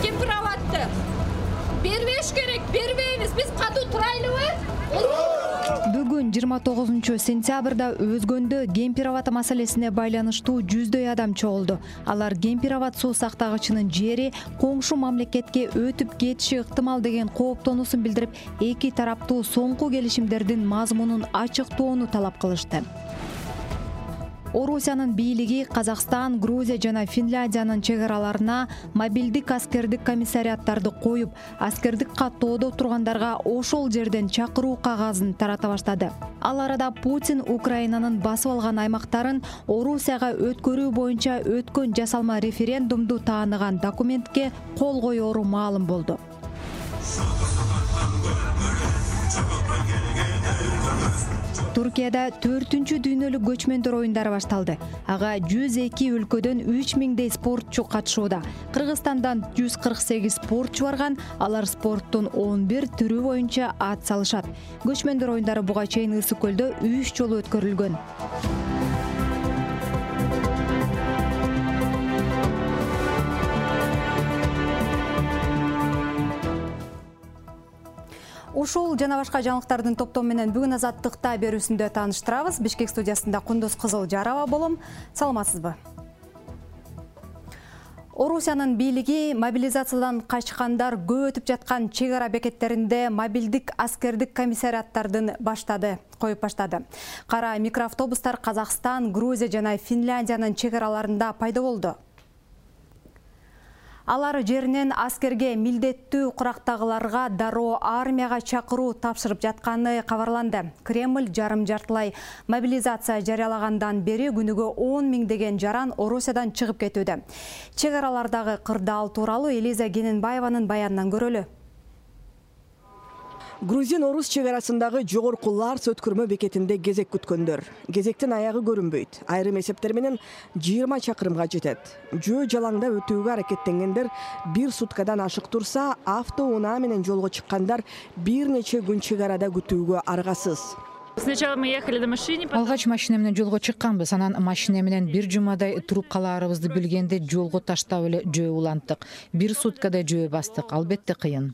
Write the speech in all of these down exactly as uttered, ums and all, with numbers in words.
Кемпироватты. Бербеш керек, бербейбиз. Биз катуу турайлыбы? Бүгүн жыйырма тогузунчу сентябрда өзгөндө Кемпироват маселесине байланыштуу жүздөй адам чогулду. Алар Кемпироват суу сактагычынын жери коңшу мамлекетке өтүп кетиши ыктымал деген кооптонуусун билдирип, эки тараптуу соңку келишимдердин мазмунун ачыктоону талап кылышты. Орусиянын бийлиги Казакстан, Грузия жана Финляндиянын чек араларына мобилдик аскердик комиссариаттарды коюп, аскердик каттоодо тургандарга ошол жерден чакыруу кагазын тарата баштады. Ал арада Путин Украинанын басып алган аймактарын Орусияга өткөрүү боюнча өткөн жасалма референдумду тааныган документке кол коёру маалым болду. Туркияда төртүнчү дүйнөлүк көчмөндөр оюндары башталды. Ага жүз эки өлкөдөн үч миңдей спортчу катышууда. Кыргызстандан жүз кырк сегиз спортчу барган, алар спорттун он бир түрү боюнча ат салышат. Көчмөндөр оюндары буга чейин Ысык көлдө үч жолу өткөрүлгөн. Ушул жана башка жаңылыктардын топтому менен бүгүн Азаттыкта берүүсүндө тааныштырабыз. Бишкек студиясында Кундуз Кызыл Жарова болом. Саламатсызбы? Орусиянын бийлиги мобилизациядан качкандар көп өтүп жаткан чек ара бекеттеринде мобилдик аскердик комиссариаттардын баштады, коюп баштады. Кара микроавтобустар Казакстан, Грузия жана Финляндиянын чек араларында пайда болду. Алар жеринен аскерге милдеттүү курактагыларга дароо армияга чакыруу тапшырып жатканы кабарланды. Кремль жарым жартылай мобилизация жарыялагандан бери күнүгө он миңдеген жаран Орусиядан чыгып кетүүдө. Чек аралардагы кырдаал тууралуу Элиза Кененбаеванын баянынан көрөлү. Грузин-Орус чек арасындагы жогорку Ларс өткөрмө бекетинде кезек күткөндөр. Кезектин аягы көрүнбөйт. Айрым эсептер менен жыйырма чакырымга жетет. Жөө жалаңда өтүүгө аракеттенгендер бир суткадан ашык турса, автоунаа менен жолго чыккандар бир нече күн чек арада күтүүгө аргасыз. Сначала мы ехали на машине. Алгач машина менен жолго чыкканбыз, анан машина менен бир жумадай туруп калаарыбызды билгенде жолго таштап эле жөө уланттык. Бир суткада жөө бастык. Албетте кыйын.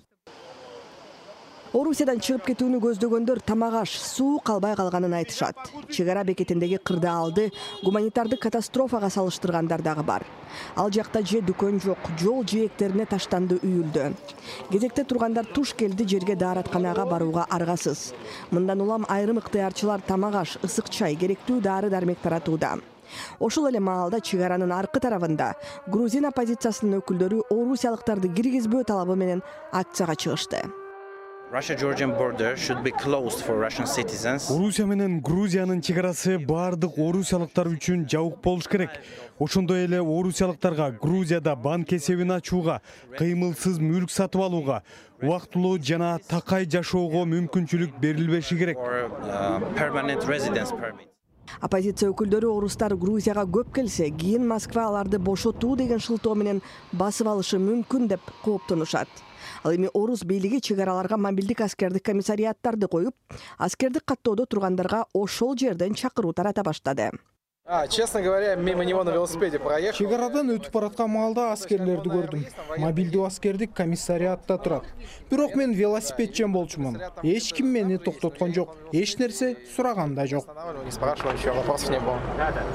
Орусиядан чыгып кетүүнү көздөгөндөр тамак аш, суу калбай калганын айтышат. Чек ара бекетиндеги кырдаалды гуманитардык катастрофага салыштыргандар дагы бар. Ал жакта же дүкөн жок, жол жээктерине таштанды үйүлдү. Кезекте тургандар туш келди жерге дааратканага барууга аргасыз. Мындан улам айрым ыктыярчылар тамак аш, ысык чай, керектүү дары-дармек таратууда. Ошол эле маалда чек аранын аркы тарабында грузин оппозициясынын өкүлдөрү орусиялыктарды киргизбөө талабы менен акцияга чыгышты. Russia-Georgian border should be closed for Russian citizens. Орусия менен Грузиянын чек арасы бардык орусиялыктар үчүн жабык болуш керек. Ошондой эле орусиялыктарга Грузияда банк эсебин ачууга, кыймылсыз мүлк сатып алууга, убактылуу жана такай жашоого мүмкүнчүлүк берилбеши керек. Permanent residence permit. Оппозиция өкүлдөрү орустар Грузияга көп келсе, кийин Москва аларды бошотуу деген шылтоо менен басып алышы мүмкүн деп кооптонушат. Ал эми орус бийлиги чек араларга мобилдик аскердик комиссариаттарды коюп, аскердик каттоодо тургандарга ошол жерден чакыруу тарата баштады. А, честно говоря, мимо него на велосипеде проехал. Чек арадан өтүп бараткан маалда аскерлерди көрдүм. Мобилдүү аскердик комиссариатта турат. Бирок мен велосипедчен болчумун. Эч ким мени токтоткон жок. Эч нерсе сураган да жок. Не спрашивал, ничего, вопросов не было.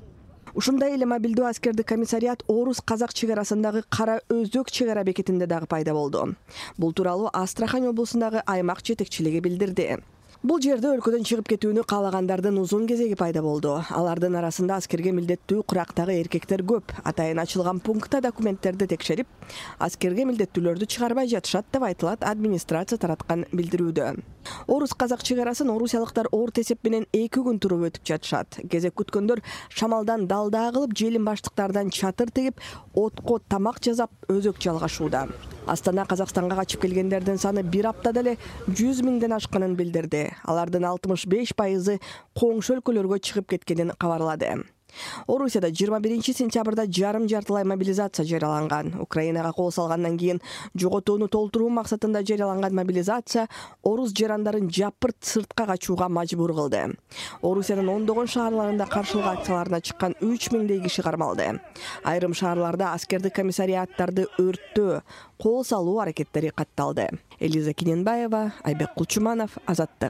Ушундай эле мобилдүү аскердик комиссариат орус-казак чек арасындагы Кара Өзөк чек ара бекетинде дагы пайда болду. Бул тууралуу Астрахань облусундагы аймак жетекчилиги билдирди. Бул жерде өлкөдөн чыгып кетүүнү каалагандардын узун кезеги пайда болду. Алардын арасында аскерге милдеттүү курактагы эркектер көп. Атайын ачылган пунктта документтерди текшерип, аскерге милдеттүүлөрдү чыгарбай жатышат деп айтылат администрация тараткан билдирүүдө. Орус-казак чек арасын орусиялыктар орто эсеп менен эки күн туруп өтүп жатышат. Кезек күткөндөр шамалдан далдаа кылып, желим баштыктардан чатыр тигип, отко тамак жасап өзөк жалгашууда. Астана Казакстанга качып келгендердин саны бир аптада эле жүз миңден ашканын билдирди. Алардын алтымыш беш пайызы коңшу өлкөлөргө чыгып кеткенин кабарлады. Орусияда жыйырма биринчи сентябрда жарым жартылай мобилизация жарыяланган. Украинага кол салгандан кийин жоготууну толтуруу максатында жарыяланган мобилизация орус жарандарын жапырт сыртка качууга мажбур кылды. Орусиянын ондогон шаарларында каршылык акцияларына чыккан үч миңдей киши кармалды. Айрым шаарларда аскердик комиссариаттарды өрттөө, кол салуу аракеттери катталды. Элиза Киненбаева, Айбек Кулчуманов, Азаттык.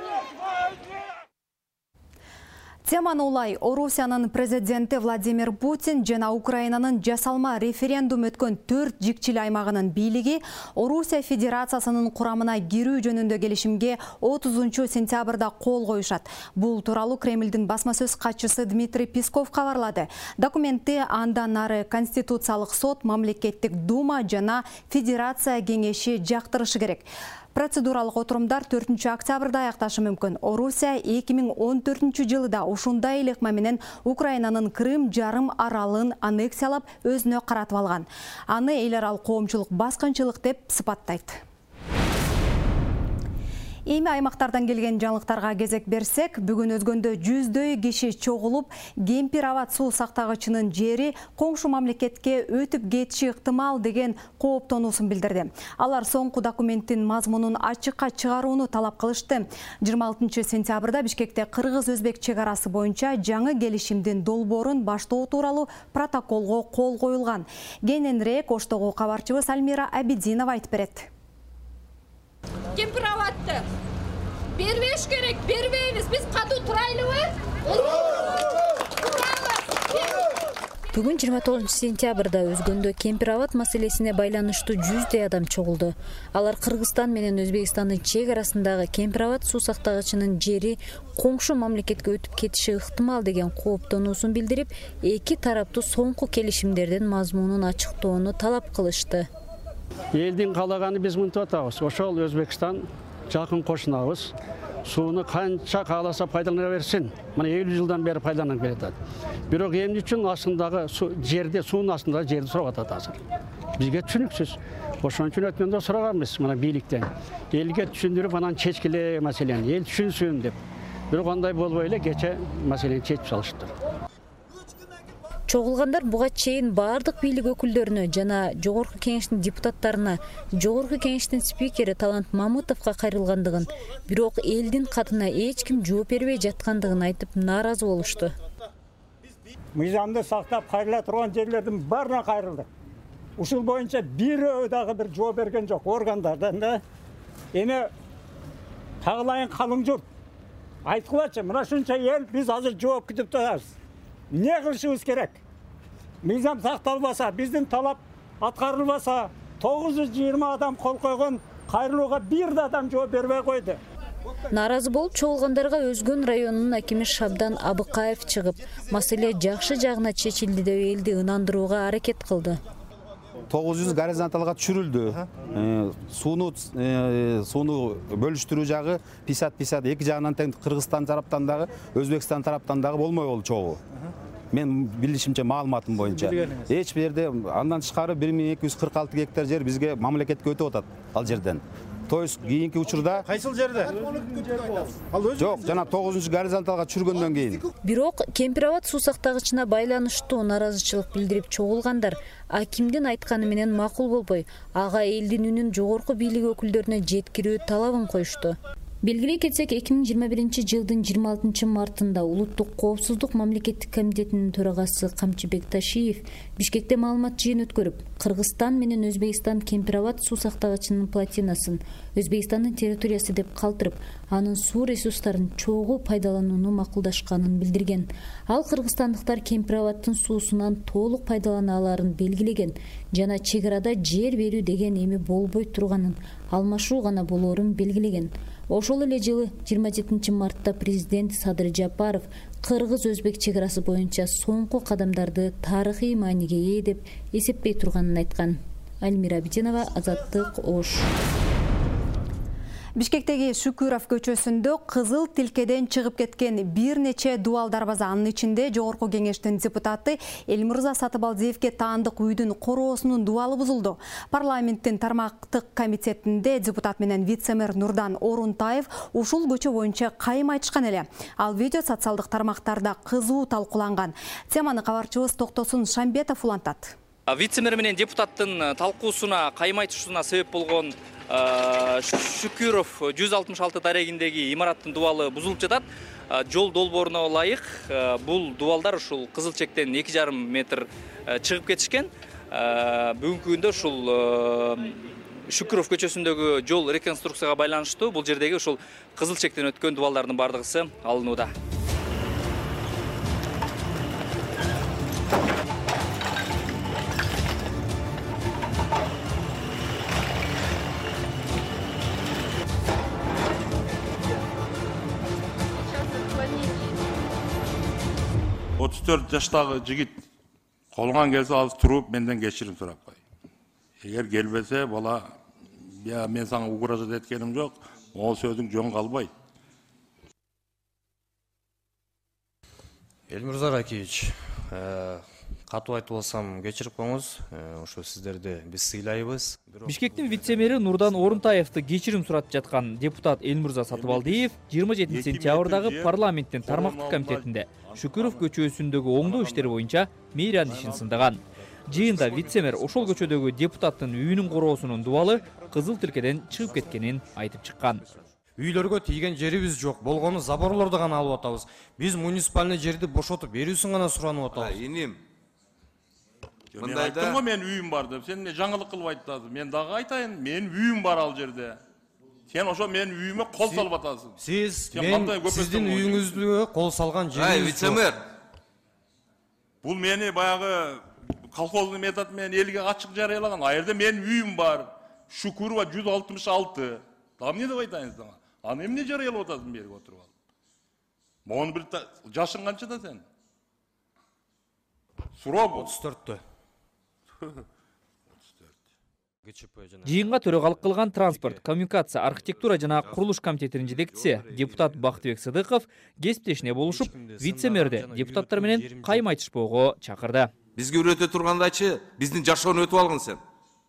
Теманы улай Орусиянын президенти Владимир Путин жана Украинанын жасалма референдум өткөн төрт жикчил аймагынын бийлиги Орусия Федерациясынын курамына кирүү жөнүндө келишимге отузунчу сентябрда кол коюшат. Бул тууралуу Кремлдин басма сөз катчысы Дмитрий Песков кабарлады. Документти андан ары Конституциялык сот, мамлекеттик дума жана Федерация кеңеши жактырышы керек. Процедуралык отурумдар төртүнчү октябрда аякташы мүмкүн. Орусия эки миң он төртүнчү жылыда ушундай эле ыкма менен Украинанын Крым жарым аралын аннексиялап өзүнө каратып алган. Аны эл аралык коомчулук баскынчылык деп сыпаттайт. Эми аймактардан келген жаңылыктарга кезек берсек, бүгүн өзгөндө жүздөй киши чогулуп, Кемпир Абад суу сактагычынын жери коңшу мамлекетке өтүп кетиши ыктымал деген кооптонуусун билдирди. Алар соңку документтин мазмунун ачыкка чыгарууну талап кылышты. жыйырма алтынчы сентябрда Бишкекте кыргыз-өзбек чек арасы боюнча жаңы келишимдин долбоорун баштоо тууралуу протоколго кол коюлган. Кененирээк Оштогу кабарчыбыз Альмира Абидинова айтып берет. Кемпир Абадты бербеш керек, бербейбиз. Биз катуу турайлыбы? Бүгүн жыйырма тогузунчу сентябрда өзгөндө Кемпир Абад маселесине байланыштуу жүздөй адам чогулду. Алар Кыргызстан менен Өзбекстандын чек арасындагы Кемпир Абад суу сактагычынын жери коңшу мамлекетке өтүп кетиши ыктымал деген кооптонуусун билдирип, эки тараптуу соңку келишимдердин мазмунун ачыктоону талап кылышты. Элдин каалаганы биз мынтип атабыз. Ошол Өзбекстан жакын кошунабыз. Сууну канча кааласа пайдалана берсин. Мына элүү жылдан бери пайдаланып келатат. Бирок эмне үчүн астындагы жерде, суунун астындагы жерди сурап атат азыр. Бизге түшүнүксүз. Ошон үчүн өткөндө сураганбыз мына бийликтен. Элге түшүндүрүп анан чечкиле маселени, эл түшүнсүн деп. Бирок андай болбой эле кече маселени чечип салышты. Чогулгандар буга чейин бардык бийлик өкүлдөрүнө жана Жогорку кеңештин депутаттарына, Жогорку кеңештин спикери Талант Мамытовго кайрылгандыгын, бирок элдин катына эч ким жооп бербей жаткандыгын айтып нааразы болушту. Мыйзамды сактап кайрыла турган жерлердин баарына кайрылдык. Ушул боюнча бирөө дагы бир жооп берген жок органдардан да. Эми тагылайын калың журт айткылачы, мына ушунча эл биз азыр жооп күтүп турабыз. Не кылышыбыз керек? Мыйзам сакталбаса, биздин талап аткарылбаса, тогуз жүз жыйырма адам кол койгон кайрылууга бир да адам жооп бербей койду. Нааразы болуп чогулгандарга Өзгөн районунун акими Шабдан Абыкаев чыгып, маселе жакшы жагына чечилди деп элди ынандырууга аракет кылды. тогуз жүз горизонталга түшүрүлдү. Сууну сууну бөлүштүрүү жагы пятьдесят пятьдесят эки жагынан тең Кыргызстан тараптан дагы, Өзбекстан тараптан дагы болмой болду чогуу. Мен билишимче маалыматым боюнча. Эч бир жерде андан тышкары бир миң эки жүз кырк алты гектар жер бизге мамлекетке өтүп атат ал жерден. То есть кийинки учурда кайсыл жерде? Жок, жана тогузунчу горизонталга түшүргөндөн кийин. Бирок Кемпир Абад суу сактагычына байланыштуу нааразычылык билдирип чогулгандар акимдин айтканы менен макул болбой, ага элдин үнүн жогорку бийлик өкүлдөрүнө жеткирүү талабын коюшту. Белгилей кетсек, эки миң жыйырма биринчи жылдын жыйырма алтынчы мартында Улуттук коопсуздук мамлекеттик комитетинин төрагасы Камчыбек Ташиев Бишкекте маалымат жыйын өткөрүп, Кыргызстан менен Өзбекстан Кемпир Абад суу сактагычынын плотинасын Өзбекстандын территориясы деп калтырып, анын суу ресурстарын чогуу пайдаланууну макулдашканын билдирген. Ал кыргызстандыктар Кемпир Абадтын суусунан толук пайдалана аларын белгилеген жана чек арада жер берүү деген эми болбой турганын, алмашуу гана болоорун белгилеген. Ошол эле жылы жыйырма жетинчи мартта президент Садыр Жапаров Кыргыз-Өзбек чек арасы боюнча соңку кадамдарды тарыхый мааниге ээ деп эсептей турганын айткан. Альмира Абидинова, Азаттык, Ош. Бишкектеги Шүкүров көчөсүндө кызыл тилкеден чыгып кеткен бир нече дубал дарбаза, анын ичинде Жогорку Кеңештин депутаты Элмурза Сатыбалдиевге таандык үйдүн короосунун дубалы бузулду. Парламенттин тармактык комитетинде депутат менен вице-мэр Нурдан Орунтаев ушул көчө боюнча кайым айтышкан эле. Ал видео социалдык тармактарда кызуу талкууланган. Теманы кабарчыбыз Токтосун Шамбетов улантат. Вице-мэр менен депутаттын талкуусуна кайым айтышуусуна себеп болгон Шүкүров жүз алтымыш алты дарегиндеги имараттын дубалы бузулуп жатат. Жол долбооруна ылайык бул дубалдар ушул кызыл чектен эки жарым метр чыгып кетишкен. Бүгүнкү күндө ушул Шүкүров көчөсүндөгү жол реконструкцияга байланыштуу бул жердеги ушул кызыл чектен өткөн дубалдардын бардыгысы алынууда. отуз төрт жаштагы жигит колуңан келсе азыр туруп менден кечирим сурап кой. Эгер келбесе бала, я мен сага угроза эткеним жок, могул сөзүң жөн калбайт. Элмурза Ракиевич, катуу айтып алсам кечирип коюңуз, ошо сиздерди биз сыйлайбыз. Бишкектин вице-мэри Нурдан Орунтаевди кечирим суратып жаткан депутат Элмурза Сатыбалдиев жыйырма жетинчи сентябрдагы парламенттин тармактык комитетинде Шүкүров көчөсүндөгү оңдоо иштери боюнча мэриянын ишин сындаган. Жыйында вице-мэр ошол көчөдөгү депутаттын үйүнүн короосунун дубалы кызыл тилкеден чыгып кеткенин айтып чыккан. Үйлөргө тийген жерибиз жок, болгону заборлорду гана алып атабыз. Биз муниципальный жерди бошотуп берүүсүн гана суранып атабыз. Иним. Мен айттым го, мен үйүм бар деп. Сен эмне жаңылык кылып айтасың? Мен дагы айтайын, менин үйүм бар ал жерде. Сен ошо менин үйүмө кол салып атасың. Сиз мен сиздин үйүңүздө кол салган жерибиз жок. Вице-мэр. Бул мени баягы колхоздун метод менен элге ачык жарыялаган. А жерде менин үйүм бар. Шүкүрова жүз алтымыш алты. Дагы эмне деп айтайын сага? Аны эмне жарыялап атасың берип отуруп алып? Могун бир жашың канча да сен? Суроо отуз төрттө. Жыйынга төрөгалык кылган транспорт, коммуникация, архитектура жана курулуш комитетинин жетекчиси депутат Бактыбек Сыдыков кесиптешине болушуп, вице-мэрди депутаттар менен кайым айтышпоого чакырды. Бизге үйрөтө тургандачы биздин жашоону өтүп алгын сен.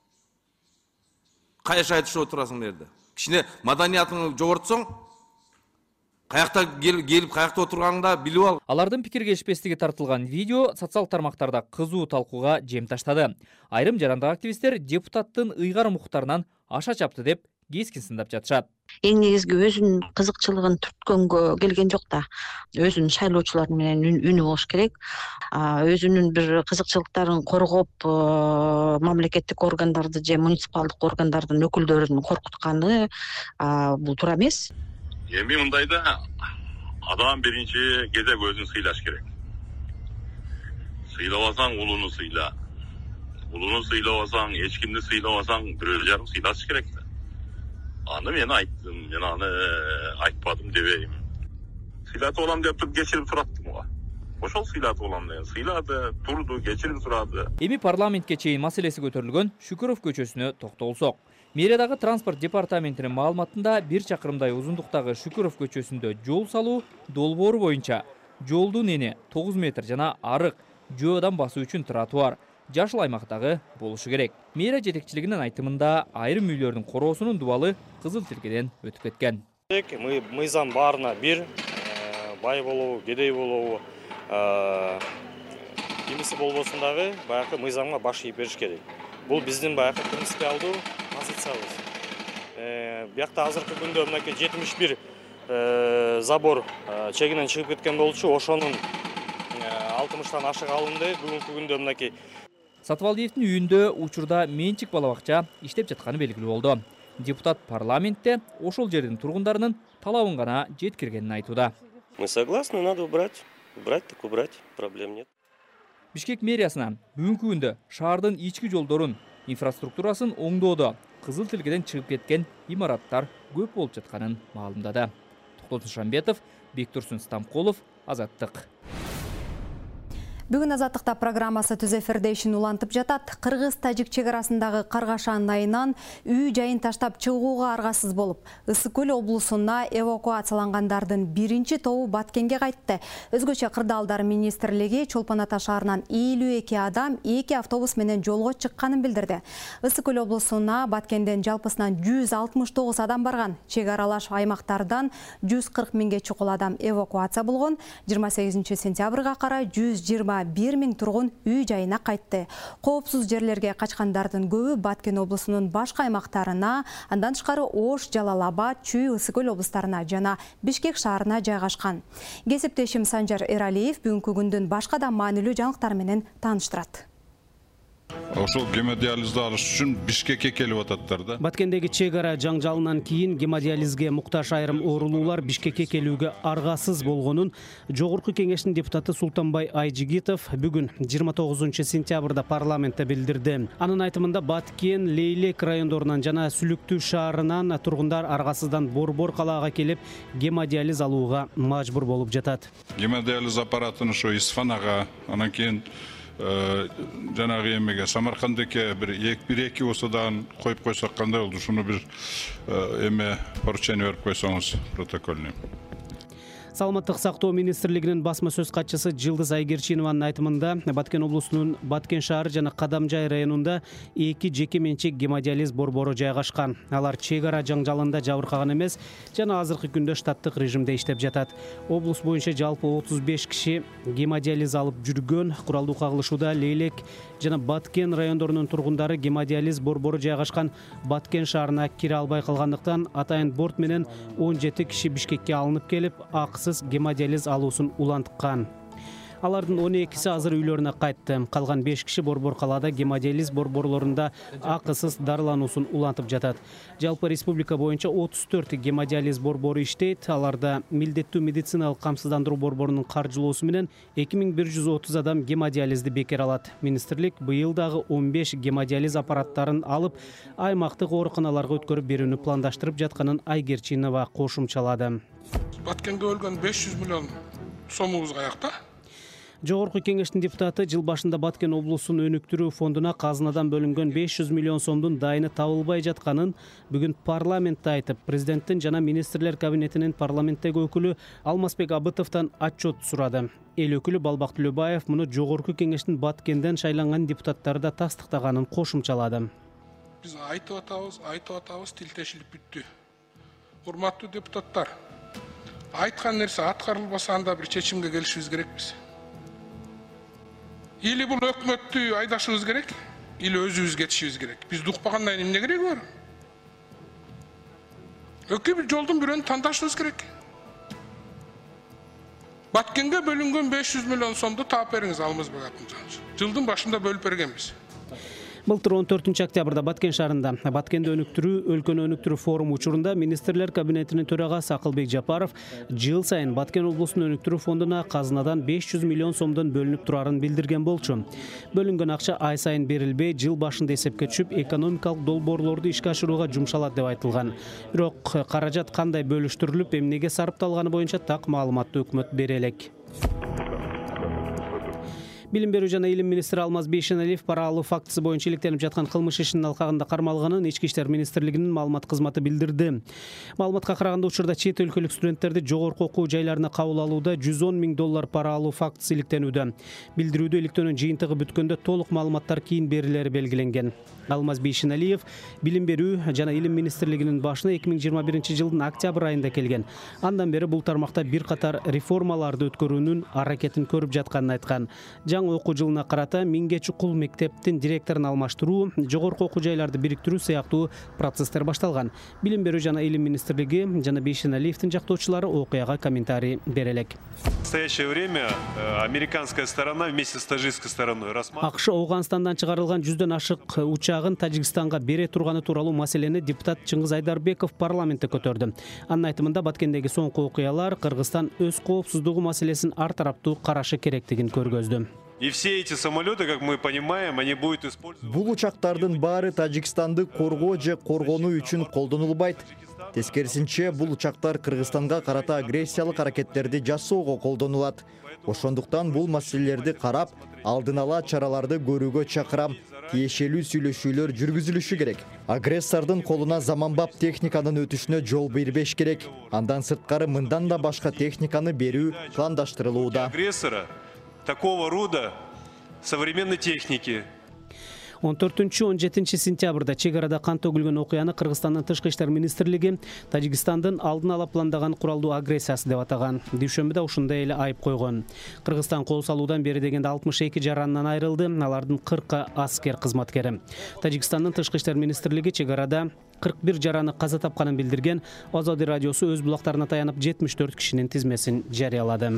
Кайыш айтышып отурасың берди. Кичине маданиятыңды жогортсоң, каякта келип каякта отурганыңда билип ал. Алардын пикир келишпестиги тартылган видео социалдык тармактарда кызуу талкууга жем таштады. Айрым жарандык активисттер депутаттын ыйгарым укуктарынан аша чапты деп кескин сындап жатышат. Эң негизги өзүнүн кызыкчылыгын түрткөнгө келген жок да. Өзүнүн шайлоочулар менен үнү болуш керек. Өзүнүн бир кызыкчылыктарын коргоп, мамлекеттик органдарды же муниципалдык органдардын өкүлдөрүн коркутканы бул туура эмес. Эми мындайда адам биринчи кезек өзүн сыйлаш керек. Сыйлабасаң улуну сыйла. Улуну сыйлабасаң, эч кимди сыйлабасаң, бирөө жарым сыйлаш керек. Аны мен айттым, мен аны айтпадым дебейм. Сыйлатып алам деп туруп кечирим сураттым го. Ошол сыйлатып алам деген. Сыйлады, турду, кечирим сурады. Эми парламентке чейин маселеси көтөрүлгөн Шүкүров көчөсүнө токтолсок. Мэриядагы транспорт департаментинин маалыматында бир чакырымдай узундуктагы Шүкүров көчөсүндө жол салуу долбоору боюнча жолдун эни тогуз метр жана арык жөөдөн басуу үчүн тротуар жашыл аймактагы болушу керек. Мэрия жетекчилигинин айтымында айрым үйлөрдүн короосунун дубалы кызыл тилкеден өтүп кеткен. Мы мыйзам баарына бир, бай болобу, кедей болобу, кимиси болбосун дагы баягы мыйзамга баш ийип бериш керек. Бул биздин баягы принципиалдуу позициябыз. Биякта азыркы күндө мынакей жетимиш бир забор чегинен чыгып кеткен болчу, ошонун алтымыштан ашык алынды. Бүгүнкү күндө мынакей Сатыбалдиевдин үйүндө учурда менчик бала бакча иштеп жатканы белгилүү болду. Депутат парламентте ошол жердин тургундарынын талабын гана жеткиргенин айтууда. Мы согласны, надо убрать. Убрать так убрать, проблем нет. Бишкек мэриясынан бүгүнкү күндө шаардын ички жолдорун, инфраструктурасын оңдоодо кызыл тилкеден чыгып кеткен имараттар көп болуп жатканын маалымдады. Токтосун Шамбетов, Бектурсун Стамкулов, Азаттык. Бүгін Азаттықта программасы түз эфирде ишин улантып жатат. Кыргыз-тажик чегарасындагы Каргашан айынан үй жайын таштап чыгууга аргасыз болуп, Ысык-Көл облусуна эвакуациялангандардын биринчи тобу Баткенге кайтты. Өзгөчө Кырдаалдар министрлиги Чолпон Ата шаарынан элүү эки адам эки автобус менен жолго чыкканын билдирди. Ысык-Көл облусуна Баткенден жалпысынан жүз алтымыш тогуз адам барган. Чегаралаш аймактардан жүз кырк миңге чукул адам эвакуация болгон. жыйырма сегизинчи сентябрга карай жүз жыйырма бир миң тургун үй жайына кайтты. Коопсуз жерлерге качкандардын көбү Баткен облусунун башка аймактарына, андан тышкары Ош, Жалал-Абад, Чүй, Ысык-Көл облустарына жана Бишкек шаарына жайгашкан. Кесиптешим Санжар Эралиев бүгүнкү күндүн башка да маанилүү жаңылыктары менен тааныштырат. Ошол гемодиализди алыш үчүн Бишкекке келип ататтар да. Баткендеги чегара жаңжалынан кийин гемодиализге муктаж айрым оорулуулар Бишкекке келүүгө аргасыз болгонун Жогорку кеңештин депутаты Султанбай Айжигитов бүгүн жыйырма тогузунчу сентябрда парламентте билдирди. Анын айтымында Баткен, Лейлек райондорунан жана Сүлүктүү шаарынан тургундар аргасыздан Борбор калаага келип гемодиализ алууга мажбур болуп жатат. Гемодиализ аппаратын ошо Исфанага, анан кийин жанагы эмеге Самаркандеке бир эки осудан коюп койсок кандай болду? Ушуну бир эме поручение берип койсоңуз протокольный. Саламаттык сактоо министрлигинин басма сөз катчысы Жылдыз Айгерчинованын айтымында Баткен облусунун Баткен шаары жана Кадамжай районунда эки жеке менчик гемодиализ борбору жайгашкан. Алар чегара жаңжалында жабыркаган эмес, жана азыркы күндө штаттык режимде иштеп жатат. Облус боюнча жалпы отуз беш киши гемодиализ алып жүргөн. Куралдуу кагылышууда Лейлек жана Баткен райондорунун тургундары гемодиализ борбору жайгашкан Баткен шаарына кире албай калгандыктан атайын борт менен он жети киши Бишкекке алынып келип, акысыз гемодиализ алуусун уланткан. Алардын он экиси азыр үйлөрүнө кайтты. Калган беш киши Борбор калаада гемодиализ борборлорунда акысыз дарылануусун улантып жатат. Жалпы республика боюнча отуз төрт гемодиализ борбору иштейт. Аларда милдеттүү медициналык камсыздандыруу борборунун каржылоосу менен эки миң бир жүз отуз адам гемодиализди бекер алат. Министрлик быйыл дагы он беш гемодиализ аппараттарын алып, аймактык ооруканаларга өткөрүп берүүнү пландаштырып жатканын Айгерчинова кошумчалады. Баткенге өлгөн беш жүз миллион сомубуз каякта? Жогорку кеңештин депутаты жыл башында Баткен облусун өнүктүрүү фондуна казынадан бөлүнгөн беш жүз миллион сомдун дайыны табылбай жатканын бүгүн парламентте айтып, президенттин жана министрлер кабинетинин парламенттеги өкүлү Алмазбек Абытовдон отчет сурады. Эл өкүлү Балбак Түлөбаев муну жогорку кеңештин Баткенден шайланган депутаттары да тастыктаганын кошумчалады. Биз айтып атабыз, айтып атабыз, тилтешилик бүттү. Урматтуу депутаттар, айткан нерсе аткарылбаса анда бир чечимге келишибиз керекпиз. Или бул өкмөттү айдашыбыз керек, или өзүбүз кетишибиз керек. Биз укпагандан кийин эмне кереги бар? Өкү бир жолдун бирөөнү тандашыбыз керек. Баткенге бөлүнгөн беш жүз миллион сомду таап бериңиз, Алмазбек Акымжанович. Жылдын башында бөлүп бергенбиз. Былтыр он төртүнчү октябрда Баткен шаарында Баткенди өнүктүрүү, өлкөнү өнүктүрүү форуму учурунда министрлер кабинетинин төрагасы Акылбек Жапаров жыл сайын Баткен облусун өнүктүрүү фондуна казынадан беш жүз миллион сомдон бөлүнүп турарын билдирген болчу. Бөлүнгөн акча ай сайын берилбей, жыл башында эсепке түшүп, экономикалык долбоорлорду ишке ашырууга жумшалат деп айтылган. Бирок каражат кандай бөлүштүрүлүп, эмнеге сарпталганы боюнча так маалыматты өкмөт бере элек. Билим берүү жана илим министри Алмаз Бейшеналиев пара алуу фактысы боюнча иликтенип жаткан кылмыш ишинин алкагында кармалганын Ички иштер министрлигинин маалымат кызматы билдирди. Маалыматка караганда учурда чет өлкөлүк студенттерди жогорку окуу жайларына кабыл алууда жүз он миң доллар пара алуу фактысы иликтенүүдө. Билдирүүдө иликтөөнүн жыйынтыгы бүткөндө толук маалыматтар кийин берилери белгиленген. Алмаз Бейшеналиев билим берүү жана илим министрлигинин башына эки миң жыйырма биринчи жылдын октябрь айында келген. Андан бери бул тармакта бир катар реформаларды өткөрүүнүн аракетин көрүп жатканын айткан. Жаңы окуу жылына карата миңге чукул мектептин директорун алмаштыруу, жогорку окуу жайларды бириктирүү сыяктуу процесстер башталган. Билим берүү жана илим министрлиги жана Бейшеналиевдин жактоочулары окуяга комментарий бере элек. В настоящее время американская сторона вместе с таджикской стороной рассматривает. АКШ Ауганстандан чыгарылган жүздөн ашык учагын Тажикстанга бере турганы тууралуу маселени депутат Чыңгыз Айдарбеков парламентте көтөрдү. Анын айтымында Баткендеги соңку окуялар Кыргызстан өз коопсуздугу маселесин ар тараптуу карашы керектигин көргөздү. И все эти самолеты, как мы понимаем, они будут использовать. Бул учактардын баары Тажикстанды коргоо же коргонуу үчүн колдонулбайт. Тескерисинче, бул учактар Кыргызстанга карата агрессиялык аракеттерди жасоого колдонулат. Ошондуктан бул маселелерди карап, алдын ала чараларды көрүүгө чакырам. Тиешелүү сүйлөшүүлөр жүргүзүлүшү керек. Агрессордун колуна заманбап техниканын өтүшүнө жол бербеш керек. Андан сырткары мындан да башка техниканы берүү пландаштырылууда. Агрессора такого рода современной техники. он төртүнчү он жетинчи сентябрда чек арада кан төгүлгөн окуяны Кыргызстандын Тышкы иштер министрлиги Тажикстандын алдын ала пландаган куралдуу агрессиясы деп атаган. Дүйшөмбүдө ушундай эле айып койгон. Кыргызстан кол салуудан бери дегенде алтымыш эки жаранынан айрылды. Алардын кыркы аскер кызматкери. Тажикстандын Тышкы иштер министрлиги чек арада кырк бир жараны каза тапканын билдирген. Азады радиосу өз булактарына таянып жетимиш төрт кишинин тизмесин жарыялады.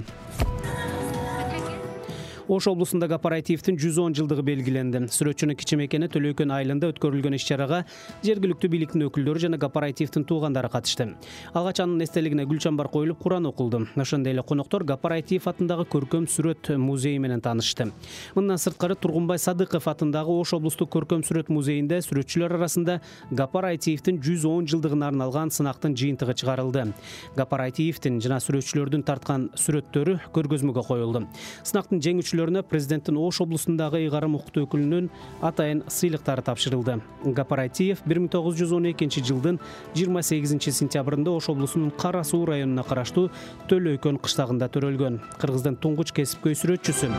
Ош облусундагы оперативдин жүз он жылдыгы белгиленди. Сүрөтчүнүн кичи мекени Төлөйкөн айылында өткөрүлгөн иш-чарага жергиликтүү бийликтин өкүлдөрү жана оперативдин туугандары катышты. Алгач анын эстелигине гүл чамбар коюлуп, Куран окулду. Ошондой эле коноктор оператив атындагы көркөм сүрөт музейи менен таанышты. Мындан сырткары Тургунбай Садыков атындагы Ош облустук көркөм сүрөт музейинде сүрөтчүлөр арасында оперативдин жүз он жылдыгына арналган сынактын жыйынтыгы чыгарылды. Оперативдин жана сүрөтчүлөрдүн тарткан сүрөттөрү көргөзмөгө коюлду. Сынактын жеңүүчүлөрүнө президенттин Ош облусундагы ыйгарым укуктуу өкүлүнүн атайын сыйлыктары тапшырылды. Оператив бир миң тогуз жүз он экинчи жылдын жыйырма сегизинчи сентябрында Ош облусунун Кара Суу районуна караштуу Төлөйкөн кыштагында төрөлгөн. Кыргыздын туңгуч кесипкөй сүрөтчүсү.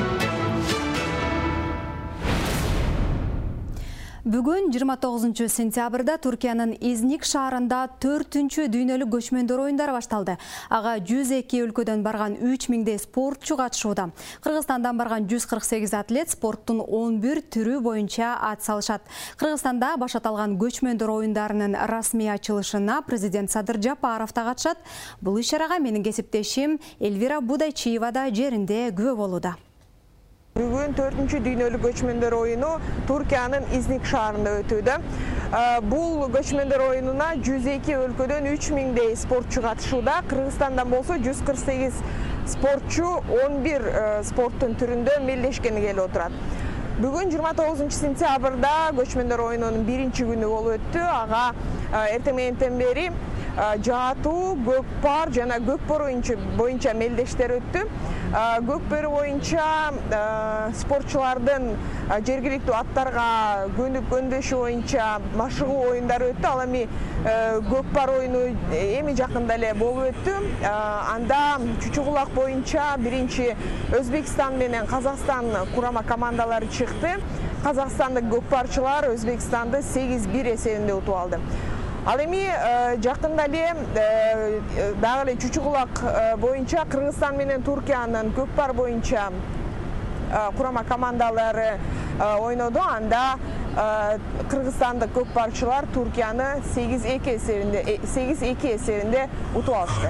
Бүгүн жыйырма тогузунчу сентябрда Туркиянын Изник шаарында төртүнчү дүйнөлүк көчмөндөр оюндары башталды. Ага жүз эки өлкөдөн барган үч миңдей спортчу катышууда. Кыргызстандан барган жүз кырк сегиз атлет спорттун он бир түрү боюнча ат салышат. Кыргызстанда баш аталган көчмөндөр оюндарынын расмий ачылышына президент Садыр Жапаров да катышат. Бул иш-чарага менин кесиптешим Эльвира Будайчиева да жеринде күбө болууда. Бүгүн төртүнчү дүйнөлүк көчмөндөр оюну Туркиянын Изник шаарында өтүүдө. Бул көчмөндөр оюнуна жүз эки өлкөдөн үч миңдей спортчу катышууда. Кыргызстандан болсо жүз кырк сегиз спортчу он бир спорттун түрүндө мелдешкени келип отурат. Бүгүн жыйырма тогузунчу сентябрда көчмөндөр оюнунун биринчи күнү болуп өттү. Ага эртең мененден бери жаатуу, көкпар жана көкпөр боюнча мелдештер өттү. Көкпөр боюнча спортчулардын жергиликтүү аттарга көнүп көндөшү боюнча машыгуу оюндары өттү. Ал эми көкпар оюну эми жакында эле болуп өттү. Анда чучугулак боюнча биринчи Өзбекстан менен Казакстан курама командалары чыкты. Казакстандык көкпарчылар Өзбекстанды сегиз бир эсебинде утуп алды. Ал эми жакында эле дагы эле чучугулак боюнча Кыргызстан менен Туркиянын көкпар боюнча курама командалары ойноду. Анда кыргызстандык көкпарчылар Туркияны сегиз эки эсебинде сегиз эки эсебинде утуп алышты.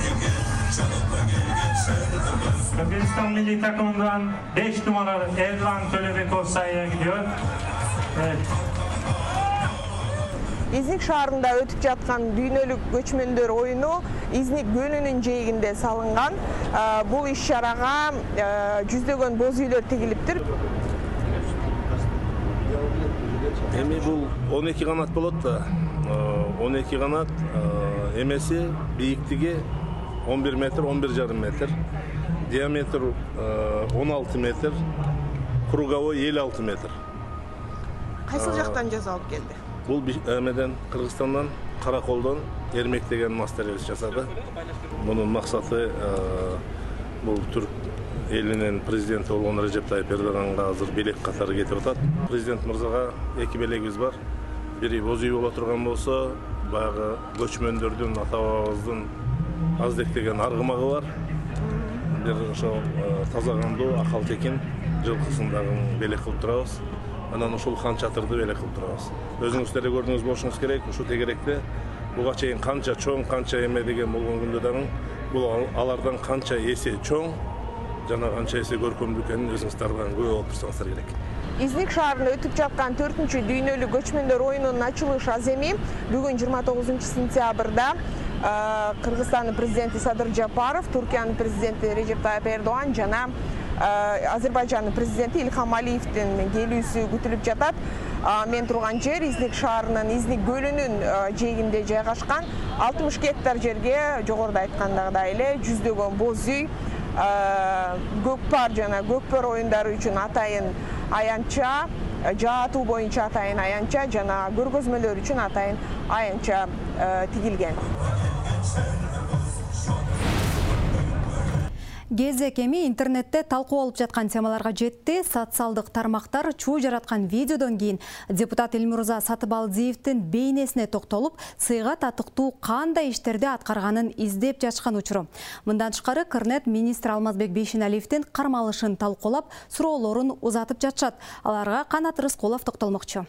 Özbekistan milli takımından beş numaralı Erdoğan Төлөбеков sayıya gidiyor. Evet. Изник шаарында өтүп жаткан дүйнөлүк көчмөндөр оюну Изник көлүнүн жээгинде салынган. Бул иш-чарага жүздөгөн боз үйлөр тигилиптир. Эми бул он эки канат болот да. он эки канат эмеси бийиктиги он бир метр, он бир жарым метр. Диаметр он алты метр. Круговой элүү алты метр. Кайсы жактан жасалып келди? Бул эмеден Кыргызстандан Караколдон Эрмек деген мастерибиз жасады. Мунун максаты бул түрк элинин президенти болгон Режеп Тайып Эрдоганга азыр белек катары кетип атат. Президент мырзага эки белегибиз бар. Бири боз үй боло турган болсо, баягы көчмөндөрдүн ата бабабыздын аздек деген аргымагы бар. Бир ошо таза кандуу акал текин жылкысындагы белек кылып турабыз. Анан ушул хан чатырды белек кылып турабыз. Өзүңүздөр да көрдүңүз болушуңуз керек. Ушул тегеректе буга чейин канча чоң, канча эме деген болгон күндө дагы бул алардан канча эсе чоң жана канча эсе көркөмдүү экенин өзүңүздөр дагы көрүп болуп турсаңыздар керек. Изник шаарында өтүп жаткан төртүнчү дүйнөлүк көчмөндөр оюнунун ачылыш аземи бүгүн жыйырма тогузунчу сентябрда Кыргызстандын президенти Садыр Жапаров, Туркиянын президенти Режеп Тайып Эрдоган жана Азербайжандын президенти Илхам Алиевдин келүүсү күтүлүп жатат. Мен турган жер Изник шаарынын Изник көлүнүн жээгинде жайгашкан алтымыш гектар жерге жогоруда айткандагыдай эле жүздөгөн боз үй, көкпар жана көкпөр оюндары үчүн атайын аянтча, жаатуу боюнча атайын аянтча жана көргөзмөлөр үчүн атайын аянтча тигилген. Кезек эми интернетте талкуу алып жаткан темаларга жетти. Социалдык тармактар чуу жараткан видеодон кийин депутат Элмурза Сатыбалдиевдин бейнесине токтолуп, сыйга татыктуу кандай иштерди аткарганын издеп жатышкан учуру. Мындан тышкары Кырнет министр Алмазбек Бейшеналиевдин кармалышын талкуулап, суроолорун узатып жатышат. Аларга Канат Рыскулов токтолмокчу.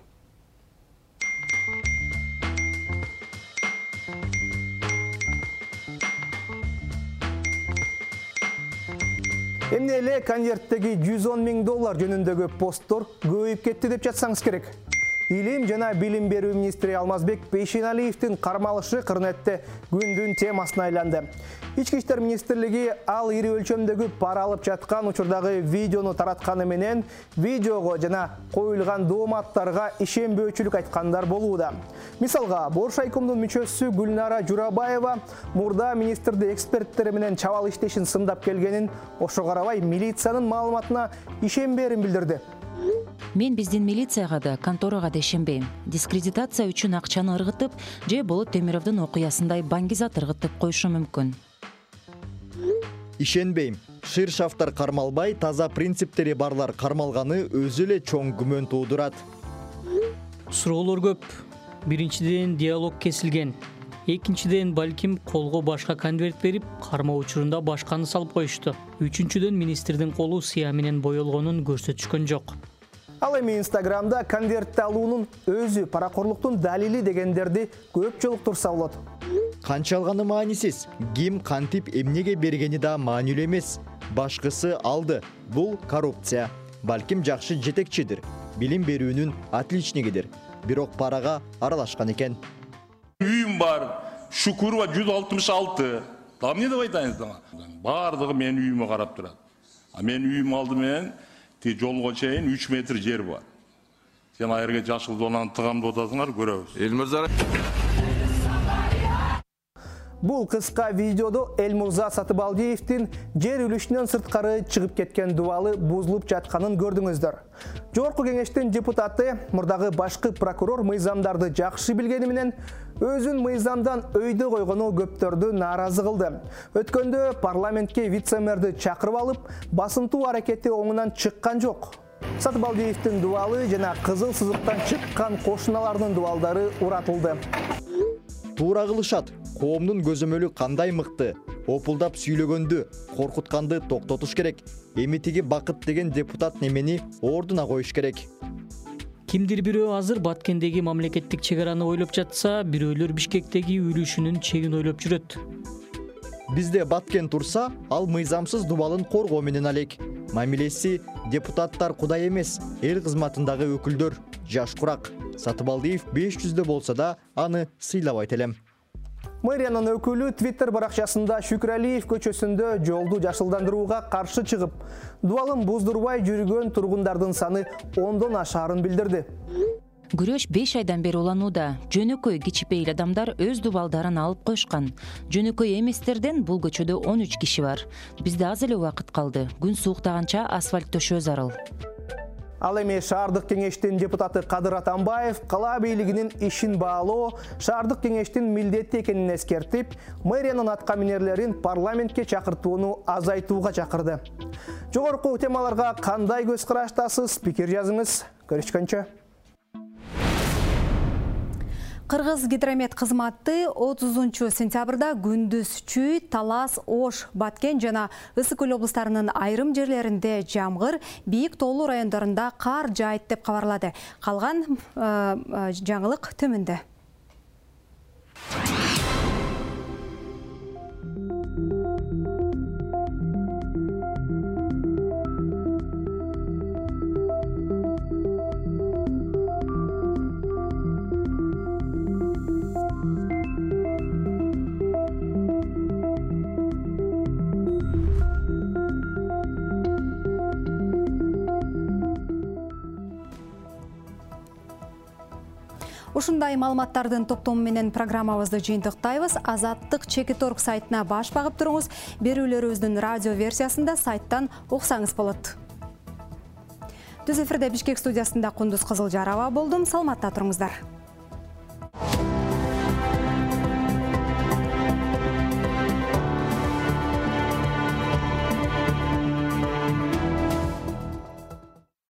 Эмне эле конверттеги жүз он миң доллар жөнүндөгү посттор көбөйүп кетти деп жатсаңыз керек. Илим жана билим берүү министри Алмазбек Бейшеналиевдин кармалышы Кырнетте күндүн темасына айланды. Ички иштер министрлиги ал ири өлчөмдөгү пара алып жаткан учурдагы видеону таратканы менен видеого жана коюлган дооматтарга ишенбөөчүлүк айткандар болууда. Мисалга, Бош айкомдун мүчөсү Гүлнара Журабаева мурда министрди эксперттери менен чабал иштешин сындап келгенин, ошо карабай милициянын маалыматына ишенбээрин билдирди. Мен биздин милицияга да, конторага да ишенбейм. Дискредитация үчүн акчаны ыргытып, же Болот Темировдун окуясындай баңгизат ыргытып коюшу мүмкүн. Ишенбейм. Ширшавтар кармалбай, таза принциптери барлар кармалганы өзү эле чоң күмөн туудурат. Суроолор көп. Биринчиден диалог кесилген. Экинчиден балким колго башка конверт берип, кармоо учурунда башканы салып коюшту. Үчүнчүдөн министрдин колу сыя менен боелгонун көрсөтүшкөн жок. Ал эми Инстаграмда конвертти алуунун өзү паракорлуктун далили дегендерди көп жолуктурса болот. Канча алганы маанисиз, ким кантип эмнеге бергени да маанилүү эмес. Башкысы алды. Бул коррупция. Балким жакшы жетекчидир. Билим берүүнүн отличнигидир. Бирок парага аралашкан экен. Үйім бар, Шукурова жүз алтымыш алты. Там не деп айтайсыз? Бардығы мен үйіме қарап тұрады. А мен үйім алды мен, те жолға чейин үч метр жер бар. Сен айырға жашыл зонаны тығамды отасыңар, көрөбүз. Элмурза. Бул кыска видеодо Элмурза Сатыбалдиевдин жер үлүшүнөн сырткары чыгып кеткен дубалы бузулуп жатканын көрдүңүздөр. Жогорку кеңештин депутаты мурдагы башкы прокурор мыйзамдарды жакшы билгени менен өзүн мыйзамдан өйдө койгону көптөрдү нааразы кылды. Өткөндө парламентке вице-мэрди чакырып алып, басынтуу аракети оңунан чыккан жок. Сатыбалдиевдин дубалы жана кызыл сызыктан чыккан кошуналардын дубалдары уратылды. Туура кылышат. Коомдун көзөмөлү кандай мыкты, опулдап сүйлөгөндү, коркутканды токтотуш керек. Эми тиги Бакыт деген депутат немени ордуна коюш керек. Кимдир бирөө азыр Баткендеги мамлекеттик чек араны ойлоп жатса, бирөөлөр Бишкектеги үлүшүнүн чегин ойлоп жүрөт. Бизде Баткен турса, ал мыйзамсыз дубалын коргоо менен алек. Мамилеси депутаттар кудай эмес, эл кызматындагы өкүлдөр, жаш курак. Сатыбалдиев беш жүздө болсо да аны сыйлабайт элем. Мэриянын өкүлү Твиттер баракчасында Шүкүралиев көчөсүндө жолду жашылдандырууга каршы чыгып, дубалын буздурбай жүргөн тургундардын саны ондон ашаарын билдирди. Күрөш беш айдан бери уланууда. Жөнөкөй кичипейил адамдар өз дубалдарын алып коюшкан. Жөнөкөй эместерден бул көчөдө он үч киши бар. Бизде аз эле убакыт калды. Күн сууктаганча асфальт төшөө зарыл. Ал эми шаардык кеңештин депутаты Кадыр Атамбаев кала бийлигинин ишин баалоо шаардык кеңештин милдети экенин эскертип, мэриянын атка минерлерин парламентке чакыртууну азайтууга чакырды. Жогорку темаларга кандай көз караштасыз? Пикир жазыңыз. Көрүшкөнчө. Кыргыз гидромет кызматы отузунчу сентябрда күндүз Чүй, Талас, Ош, Баткен жана Ысык Көл облустарынын айрым жерлеринде жамгыр, бийик тоолуу райондарында кар жаайт деп кабарлады. Калган жаңылык төмөндө. Ушундай маалыматтардын топтому менен программабызды жыйынтыктайбыз. Азаттык чекит точка орг сайтына баш багып туруңуз. Берүүлөрүбүздүн радио версиясында сайттан уксаңыз болот. Түз эфирде Бишкек студиясында Кундуз Кызылжарова болдум. Саламатта туруңуздар.